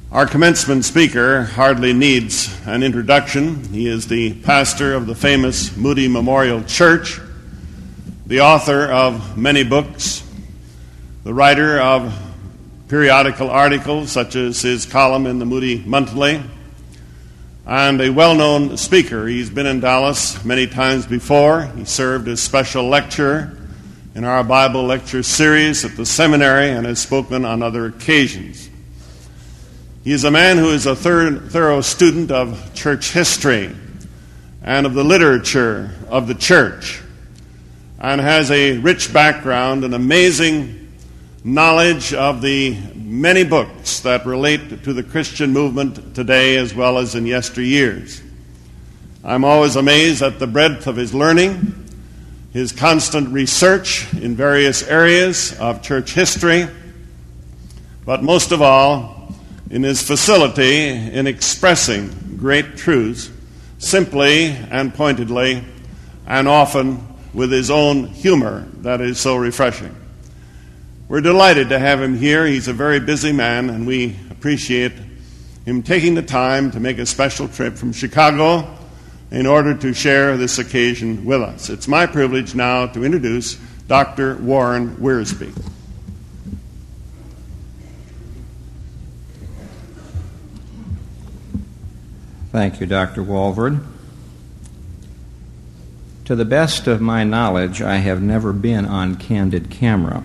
Our commencement speaker hardly needs an introduction. He is the pastor of the famous Moody Memorial Church, the author of many books, the writer of periodical articles such as his column in the Moody Monthly, and a well-known speaker. He's been in Dallas many times before. He served as special lecturer in our Bible lecture series at the seminary and has spoken on other occasions. He is a man who is a thorough student of church history and of the literature of the church, and has a rich background and amazing knowledge of the many books that relate to the Christian movement today as well as in yesteryears. I'm always amazed at the breadth of his learning, his constant research in various areas of church history, but most of all, in his facility in expressing great truths simply and pointedly, and often with his own humor that is so refreshing. We're delighted to have him here. He's a very busy man, and we appreciate him taking the time to make a special trip from Chicago in order to share this occasion with us. It's my privilege now to introduce Dr. Warren Wiersbe. Thank you, Dr. Walvoord. To the best of my knowledge, I have never been on candid camera.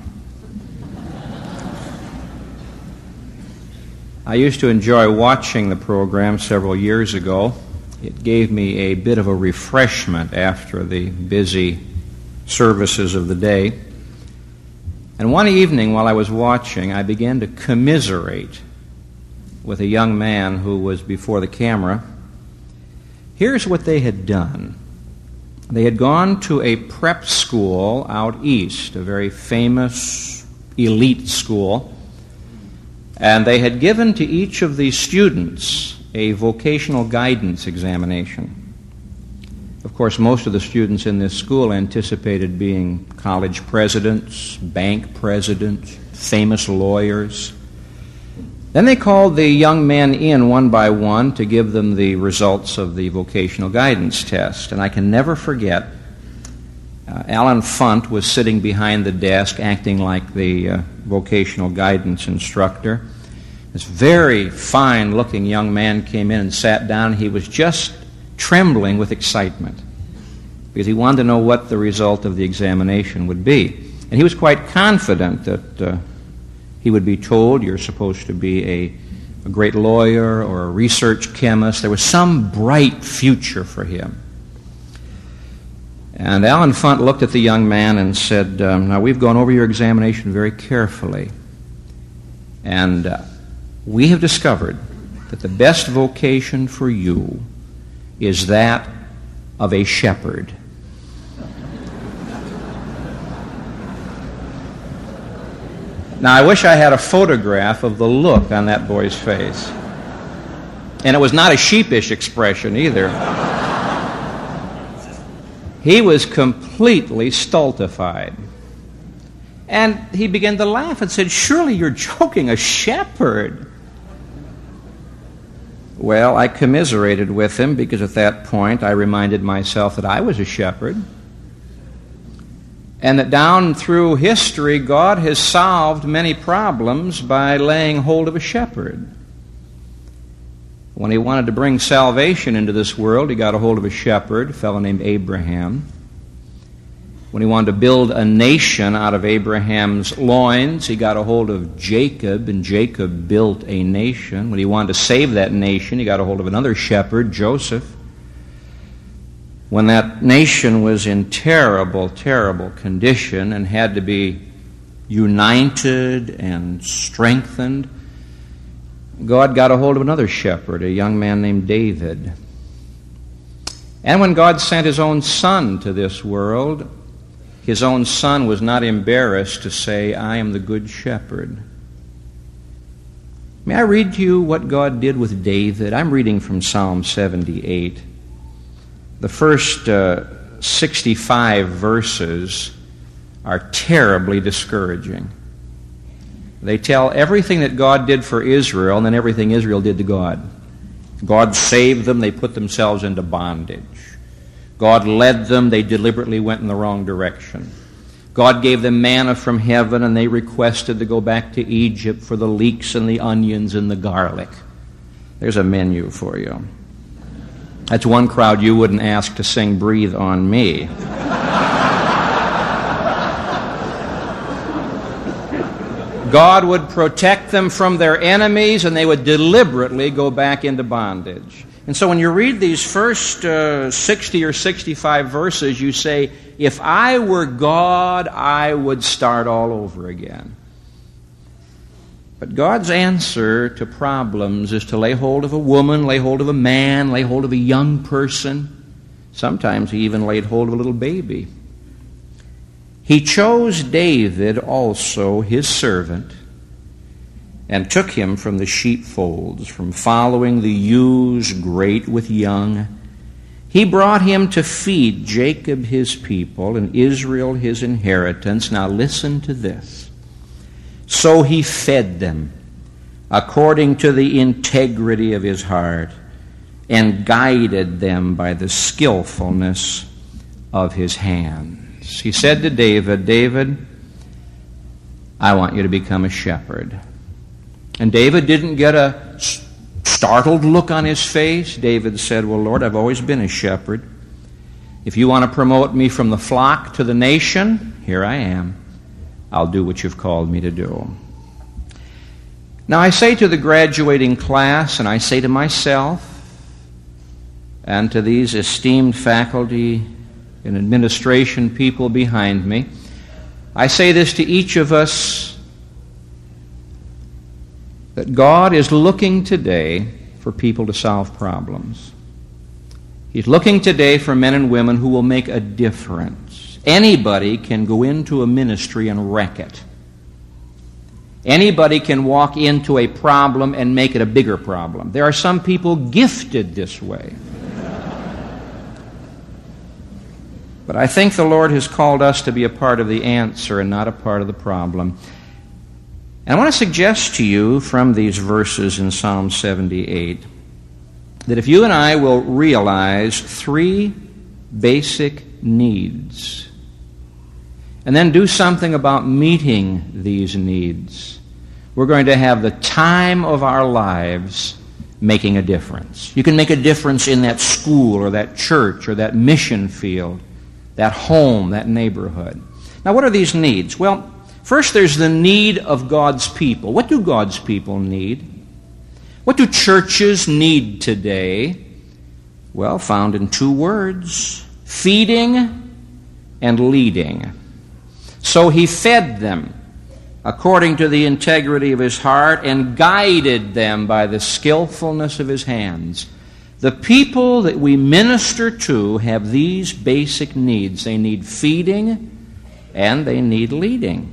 I used to enjoy watching the program several years ago. It gave me a bit of a refreshment after the busy services of the day. And one evening while I was watching, I began to commiserate with a young man who was before the camera. Here's what they had done. They had gone to a prep school out east, a very famous elite school, and they had given to each of the students a vocational guidance examination. Of course, most of the students in this school anticipated being college presidents, bank presidents, famous lawyers. Then they called the young men in one by one to give them the results of the vocational guidance test. And I can never forget, Alan Funt was sitting behind the desk acting like the vocational guidance instructor. This very fine-looking young man came in and sat down. He was just trembling with excitement because he wanted to know what the result of the examination would be. And he was quite confident that he would be told, you're supposed to be a great lawyer or a research chemist. There was some bright future for him. And Alan Funt looked at the young man and said, now we've gone over your examination very carefully. And we have discovered that the best vocation for you is that of a shepherd. Now, I wish I had a photograph of the look on that boy's face. And it was not a sheepish expression either. He was completely stultified. And he began to laugh and said, surely you're joking, a shepherd. Well, I commiserated with him because at that point I reminded myself that I was a shepherd. And that down through history, God has solved many problems by laying hold of a shepherd. When he wanted to bring salvation into this world, he got a hold of a shepherd, a fellow named Abraham. When he wanted to build a nation out of Abraham's loins, he got a hold of Jacob, and Jacob built a nation. When he wanted to save that nation, he got a hold of another shepherd, Joseph. When that nation was in terrible, terrible condition and had to be united and strengthened, God got a hold of another shepherd, a young man named David. And when God sent his own son to this world, his own son was not embarrassed to say, I am the good shepherd. May I read to you what God did with David? I'm reading from Psalm 78. The first 65 verses are terribly discouraging. They tell everything that God did for Israel and then everything Israel did to God. God saved them, they put themselves into bondage. God led them, they deliberately went in the wrong direction. God gave them manna from heaven, and they requested to go back to Egypt for the leeks and the onions and the garlic. There's a menu for you. That's one crowd you wouldn't ask to sing Breathe on Me. God would protect them from their enemies, and they would deliberately go back into bondage. And so when you read these first 60 or 65 verses, you say, if I were God, I would start all over again. But God's answer to problems is to lay hold of a woman, lay hold of a man, lay hold of a young person. Sometimes He even laid hold of a little baby. He chose David also, His servant, and took him from the sheepfolds, from following the ewes great with young. He brought him to feed Jacob His people and Israel His inheritance. Now listen to this. So He fed them according to the integrity of His heart, and guided them by the skillfulness of His hands. He said to David, David, I want you to become a shepherd. And David didn't get a startled look on his face. David said, well, Lord, I've always been a shepherd. If you want to promote me from the flock to the nation, here I am. I'll do what you've called me to do. Now I say to the graduating class, and I say to myself, and to these esteemed faculty and administration people behind me, I say this to each of us, that God is looking today for people to solve problems. He's looking today for men and women who will make a difference. Anybody can go into a ministry and wreck it. Anybody can walk into a problem and make it a bigger problem. There are some people gifted this way. But I think the Lord has called us to be a part of the answer and not a part of the problem. And I want to suggest to you from these verses in Psalm 78 that if you and I will realize three basic needs and then do something about meeting these needs, we're going to have the time of our lives making a difference. You can make a difference in that school or that church or that mission field, that home, that neighborhood. Now, what are these needs? Well, first there's the need of God's people. What do God's people need? What do churches need today? Well, found in two words: feeding and leading. So He fed them according to the integrity of His heart and guided them by the skillfulness of His hands. The people that we minister to have these basic needs. They need feeding and they need leading.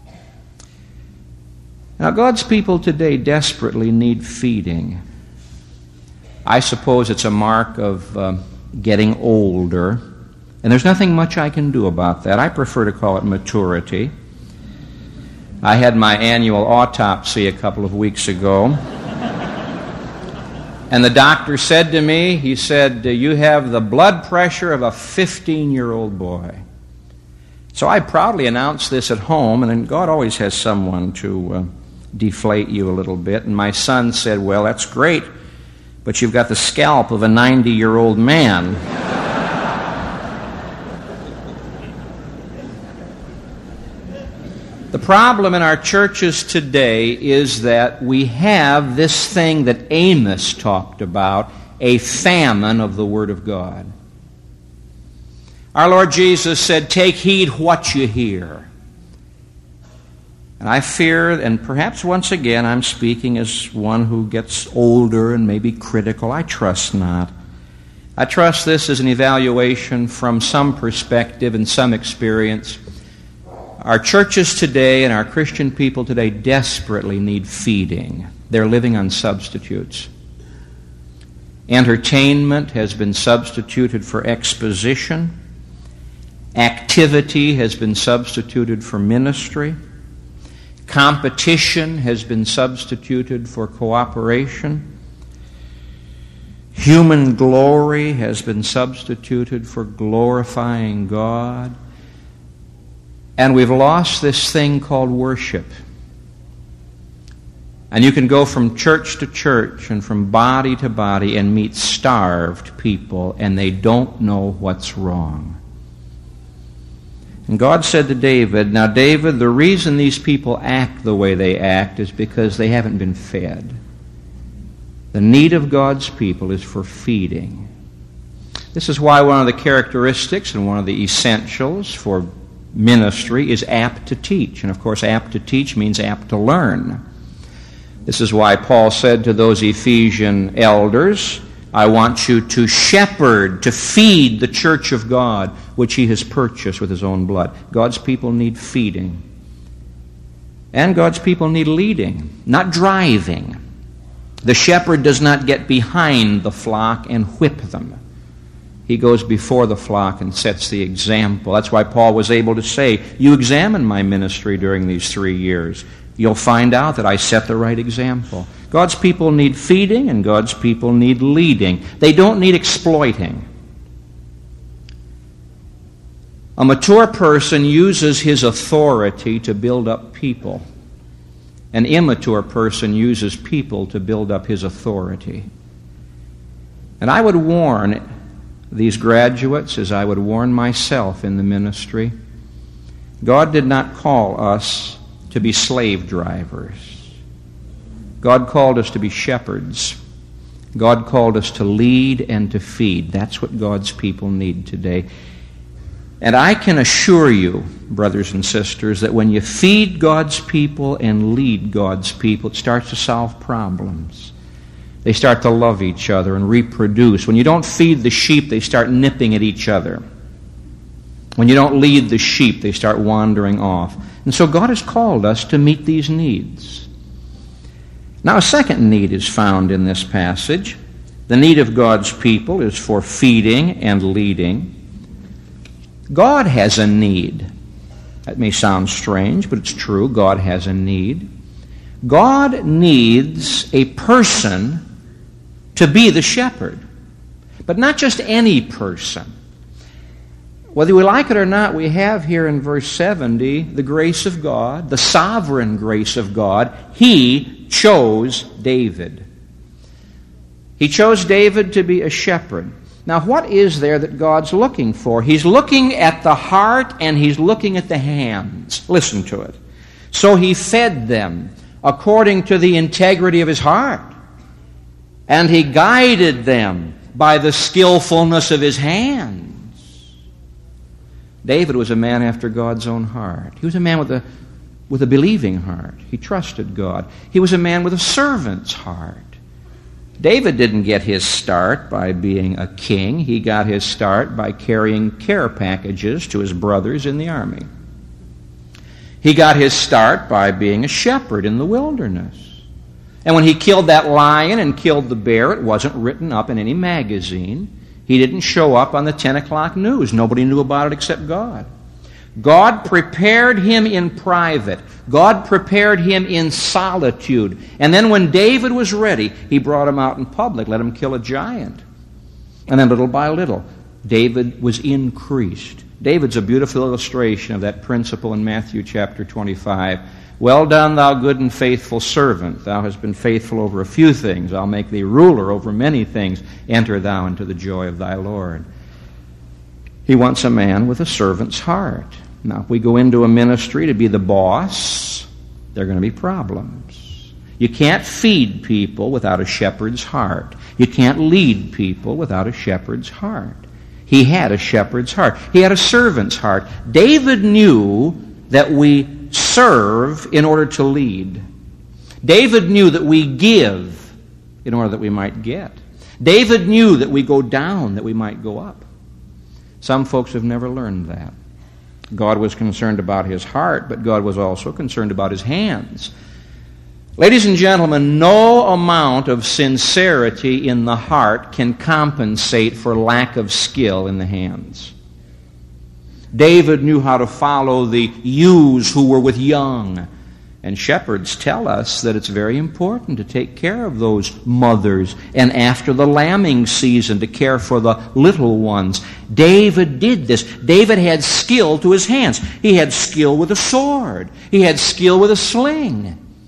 Now, God's people today desperately need feeding. I suppose it's a mark of getting older, and there's nothing much I can do about that. I prefer to call it maturity. I had my annual autopsy a couple of weeks ago. And the doctor said to me, he said, you have the blood pressure of a 15-year-old boy. So I proudly announced this at home, and then God always has someone to deflate you a little bit. And my son said, well, that's great, but you've got the scalp of a 90-year-old man. The problem in our churches today is that we have this thing that Amos talked about, a famine of the Word of God. Our Lord Jesus said, take heed what you hear. And I fear, and perhaps once again I'm speaking as one who gets older and maybe critical. I trust not. I trust this is an evaluation from some perspective and some experience. Our churches today and our Christian people today desperately need feeding. They're living on substitutes. Entertainment has been substituted for exposition. Activity has been substituted for ministry. Competition has been substituted for cooperation. Human glory has been substituted for glorifying God. And we've lost this thing called worship. And you can go from church to church and from body to body and meet starved people, and they don't know what's wrong. And God said to David, "Now, David, the reason these people act the way they act is because they haven't been fed. The need of God's people is for feeding." This is why one of the characteristics and one of the essentials for ministry is apt to teach. And of course, apt to teach means apt to learn. This is why Paul said to those Ephesian elders, "I want you to shepherd, to feed the church of God, which he has purchased with his own blood." God's people need feeding. And God's people need leading, not driving. The shepherd does not get behind the flock and whip them. He goes before the flock and sets the example. That's why Paul was able to say, "You examine my ministry during these 3 years. You'll find out that I set the right example." God's people need feeding, and God's people need leading. They don't need exploiting. A mature person uses his authority to build up people. An immature person uses people to build up his authority. And I would warn these graduates, as I would warn myself in the ministry, God did not call us to be slave drivers. God called us to be shepherds. God called us to lead and to feed. That's what God's people need today. And I can assure you, brothers and sisters, that when you feed God's people and lead God's people, it starts to solve problems. They start to love each other and reproduce. When you don't feed the sheep, they start nipping at each other. When you don't lead the sheep, they start wandering off. And so God has called us to meet these needs. Now, a second need is found in this passage. The need of God's people is for feeding and leading. God has a need. That may sound strange, but it's true. God has a need. God needs a person to be the shepherd. But not just any person. Whether we like it or not, we have here in verse 70 the grace of God, the sovereign grace of God. He chose David. He chose David to be a shepherd. Now, what is there that God's looking for? He's looking at the heart and he's looking at the hands. Listen to it. So he fed them according to the integrity of his heart. And he guided them by the skillfulness of his hands. David was a man after God's own heart. He was a man with a believing heart. He trusted God. He was a man with a servant's heart. David didn't get his start by being a king. He got his start by carrying care packages to his brothers in the army. He got his start by being a shepherd in the wilderness. And when he killed that lion and killed the bear, it wasn't written up in any magazine. He didn't show up on the 10 o'clock news. Nobody knew about it except God. God prepared him in private. God prepared him in solitude. And then when David was ready, he brought him out in public, let him kill a giant. And then little by little, David was increased. David's a beautiful illustration of that principle in Matthew chapter 25. "Well done, thou good and faithful servant. Thou hast been faithful over a few things. I'll make thee ruler over many things. Enter thou into the joy of thy Lord." He wants a man with a servant's heart. Now, if we go into a ministry to be the boss, there are going to be problems. You can't feed people without a shepherd's heart. You can't lead people without a shepherd's heart. He had a shepherd's heart. He had a servant's heart. David knew that we serve in order to lead. David knew that we give in order that we might get. David knew that we go down that we might go up. Some folks have never learned that. God was concerned about his heart, but God was also concerned about his hands. Ladies and gentlemen, no amount of sincerity in the heart can compensate for lack of skill in the hands. David knew how to follow the ewes who were with young. And shepherds tell us that it's very important to take care of those mothers, and after the lambing season to care for the little ones. David did this. David had skill to his hands. He had skill with a sword. He had skill with a sling.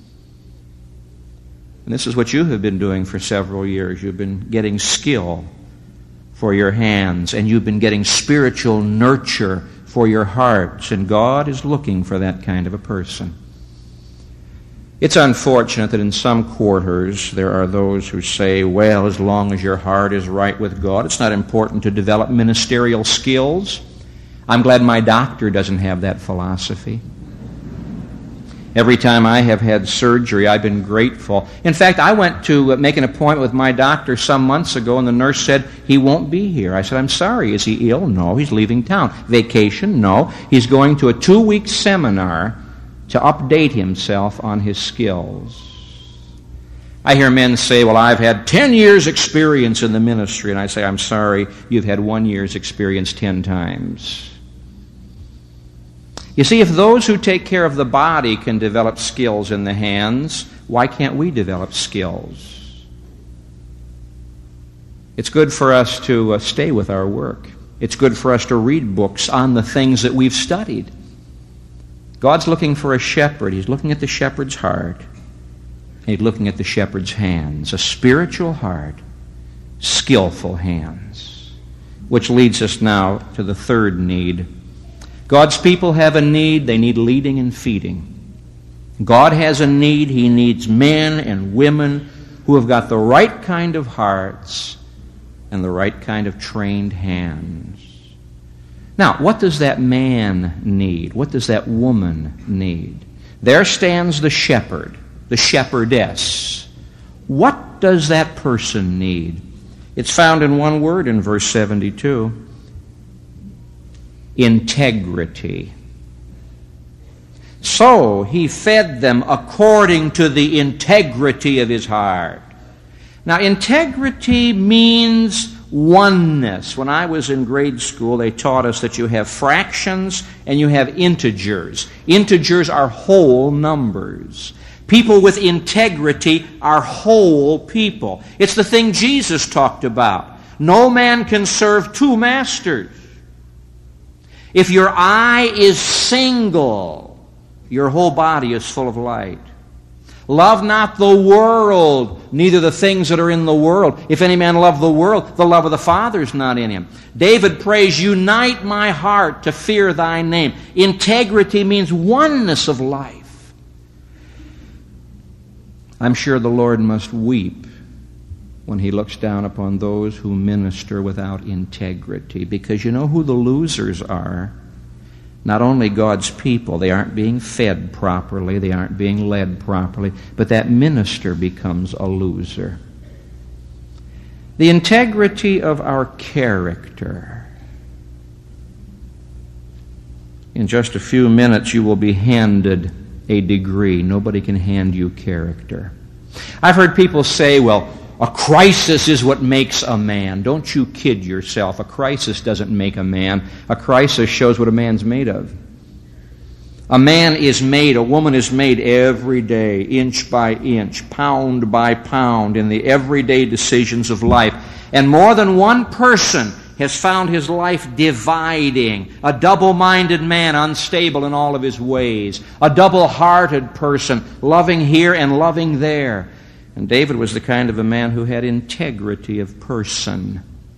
And this is what you have been doing for several years. You've been getting skill for your hands, and you've been getting spiritual nurture for your hearts, and God is looking for that kind of a person. It's unfortunate that in some quarters there are those who say, well, as long as your heart is right with God, it's not important to develop ministerial skills. I'm glad my doctor doesn't have that philosophy. Every time I have had surgery, I've been grateful. In fact, I went to make an appointment with my doctor some months ago, and the nurse said, he won't be here. I said, I'm sorry, is he ill? No, he's leaving town. Vacation? No. He's going to a 2-week seminar to update himself on his skills. I hear men say, well, I've had 10 years experience in the ministry. And I say, I'm sorry, you've had 1 year's experience 10 times. You see, if those who take care of the body can develop skills in the hands, why can't we develop skills? It's good for us to stay with our work. It's good for us to read books on the things that we've studied. God's looking for a shepherd. He's looking at the shepherd's heart. He's looking at the shepherd's hands. A spiritual heart, skillful hands. Which leads us now to the third need. God's people have a need. They need leading and feeding. God has a need. He needs men and women who have got the right kind of hearts and the right kind of trained hands. Now, what does that man need? What does that woman need? There stands the shepherd, the shepherdess. What does that person need? It's found in one word in verse 72. Integrity. So he fed them according to the integrity of his heart. Now, integrity means oneness. When I was in grade school, they taught us that you have fractions and you have integers. Integers are whole numbers. People with integrity are whole people. It's the thing Jesus talked about. No man can serve 2 masters. If your eye is single, your whole body is full of light. Love not the world, neither the things that are in the world. If any man love the world, the love of the Father is not in him. David prays, unite my heart to fear thy name. Integrity means oneness of life. I'm sure the Lord must weep when he looks down upon those who minister without integrity. Because you know who the losers are? Not only God's people, they aren't being fed properly, they aren't being led properly, but that minister becomes a loser. The integrity of our character. In just a few minutes, you will be handed a degree. Nobody can hand you character. I've heard people say, well, a crisis is what makes a man. Don't you kid yourself. A crisis doesn't make a man. A crisis shows what a man's made of. A man is made, a woman is made every day, inch by inch, pound by pound, in the everyday decisions of life. And more than one person has found his life dividing. A double-minded man, unstable in all of his ways. A double-hearted person, loving here and loving there. And David was the kind of a man who had integrity of person.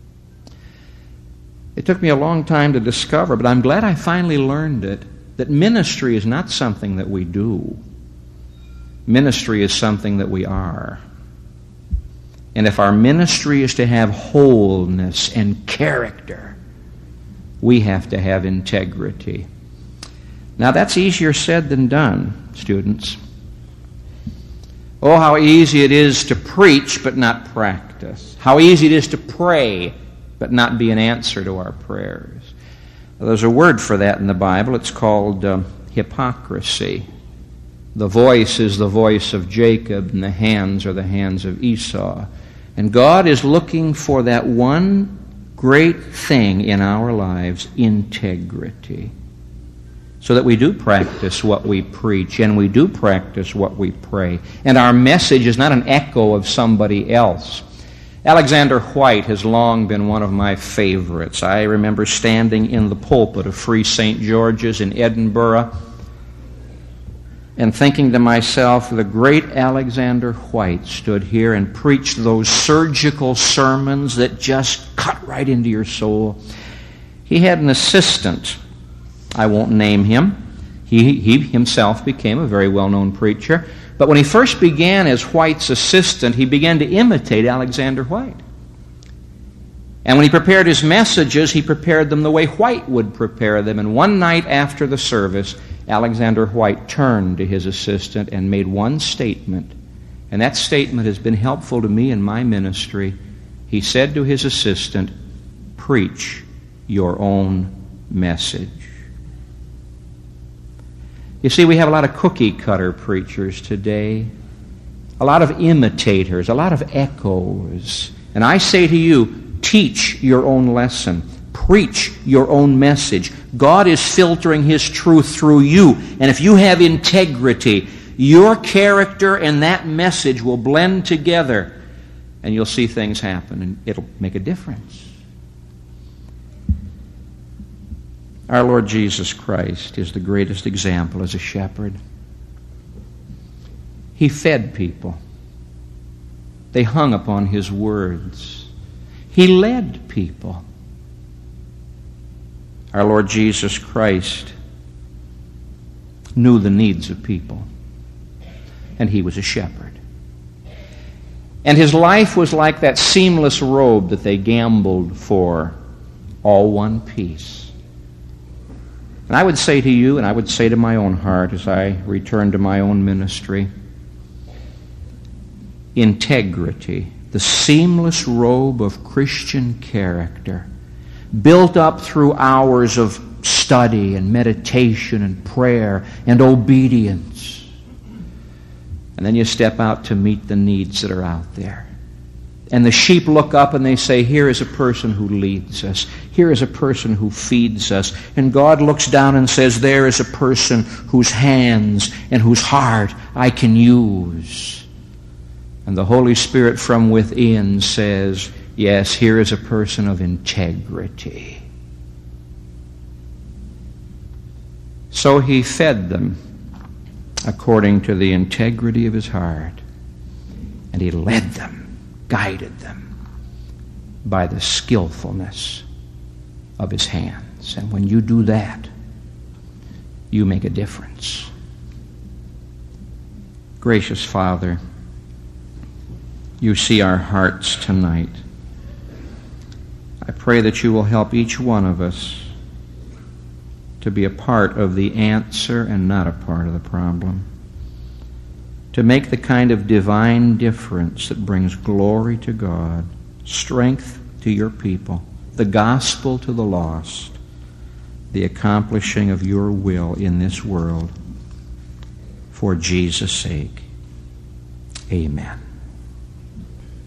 It took me a long time to discover, but I'm glad I finally learned it, that ministry is not something that we do. Ministry is something that we are. And if our ministry is to have wholeness and character, we have to have integrity. Now, that's easier said than done, students. Oh, how easy it is to preach but not practice. How easy it is to pray but not be an answer to our prayers. Well, there's a word for that in the Bible. It's called hypocrisy. The voice is the voice of Jacob, and the hands are the hands of Esau. And God is looking for that one great thing in our lives, integrity. so that we do practice what we preach and we do practice what we pray. And our message is not an echo of somebody else. Alexander White has long been one of my favorites. I remember standing in the pulpit of Free St. George's in Edinburgh and thinking to myself, the great Alexander White stood here and preached those surgical sermons that just cut right into your soul. He had an assistant. I won't name him. He himself became a very well-known preacher. But when he first began as White's assistant, he began to imitate Alexander White. And when he prepared his messages, he prepared them the way White would prepare them. And one night after the service, Alexander White turned to his assistant and made one statement. And that statement has been helpful to me in my ministry. He said to his assistant, "Preach your own message." You see, we have a lot of cookie-cutter preachers today, a lot of imitators, a lot of echoes. And I say to you, teach your own lesson. Preach your own message. God is filtering His truth through you. And if you have integrity, your character and that message will blend together, and you'll see things happen, and it'll make a difference. Our Lord Jesus Christ is the greatest example as a shepherd. He fed people. They hung upon His words. He led people. Our Lord Jesus Christ knew the needs of people, and He was a shepherd. And His life was like that seamless robe that they gambled for, all one piece. And I would say to you, and I would say to my own heart as I return to my own ministry, integrity, the seamless robe of Christian character, built up through hours of study and meditation and prayer and obedience. And then you step out to meet the needs that are out there. And the sheep look up and they say, here is a person who leads us. Here is a person who feeds us. And God looks down and says, there is a person whose hands and whose heart I can use. And the Holy Spirit from within says, yes, here is a person of integrity. So He fed them according to the integrity of His heart. And He led them, guided them by the skillfulness of His hands. And when you do that, you make a difference. Gracious Father, You see our hearts tonight. I pray that You will help each one of us to be a part of the answer and not a part of the problem. To make the kind of divine difference that brings glory to God, strength to Your people, the gospel to the lost, the accomplishing of Your will in this world. For Jesus' sake, amen.